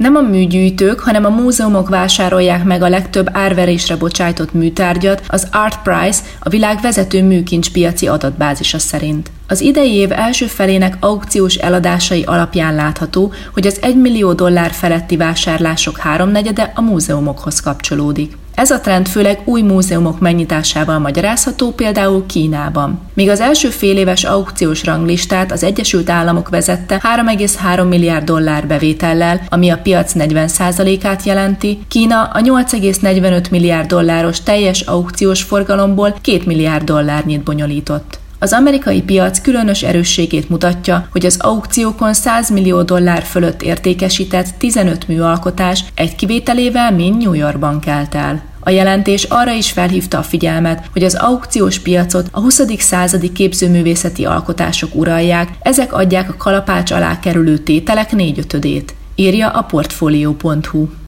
Nem a műgyűjtők, hanem a múzeumok vásárolják meg a legtöbb árverésre bocsájtott műtárgyat az ArtPrice, a világ vezető műkincspiaci adatbázisa szerint. Az idei év első felének aukciós eladásai alapján látható, hogy az $1 millió feletti vásárlások háromnegyede a múzeumokhoz kapcsolódik. Ez a trend főleg új múzeumok megnyitásával magyarázható, például Kínában. Míg az első féléves aukciós ranglistát az Egyesült Államok vezette $3,3 milliárd bevétellel, ami a piac 40%-át jelenti, Kína a $8,45 milliárd teljes aukciós forgalomból $2 milliárd bonyolított. Az amerikai piac különös erősségét mutatja, hogy az aukciókon $100 millió fölött értékesített 15 műalkotás egy kivételével mind New Yorkban kelt el. A jelentés arra is felhívta a figyelmet, hogy az aukciós piacot a 20. századi képzőművészeti alkotások uralják, ezek adják a kalapács alá kerülő tételek 4/5-ét, írja a Portfolio.hu.